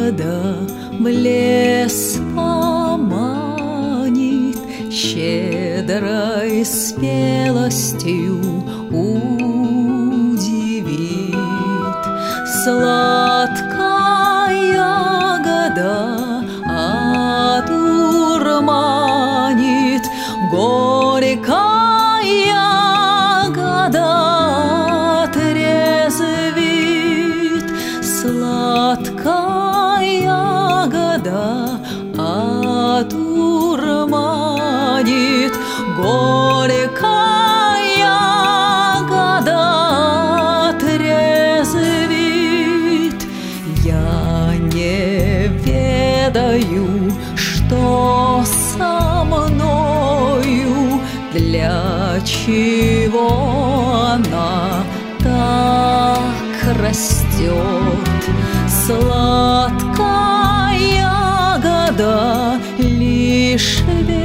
ягода в лес поманит, щедрой спелостью удивит. Сладкая ягода одурманит, горькая ягода отрезвит. Сладкая ягода одурманит, горькая ягода отрезвит. Я не ведаю, что со мною, для чего она так растет. Сладкая ягода лишь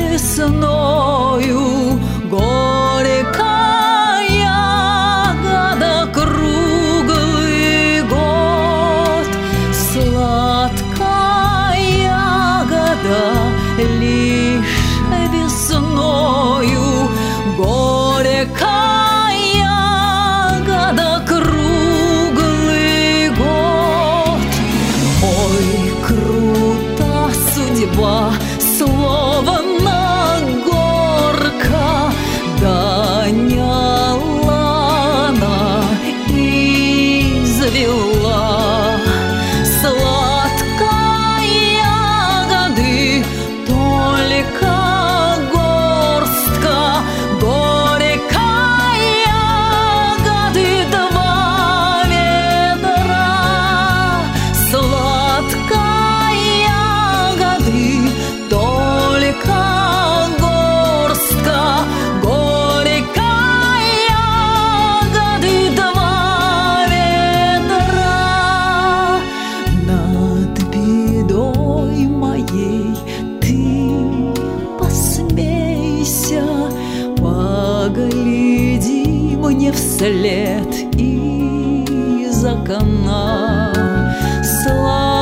весною, горькая ягода круглый год. Сладкая ягода лишь весною, горькая ягода круглый год. Ой, крута судьба, словно горка, гоняла она и завела. Сладкой ягоды только горстка, горькой ягоды два ведра. Сладкой ягоды только горстка, горькой ягоды два ведра. Над бедой моей ты посмейся, погляди мне вслед из окна.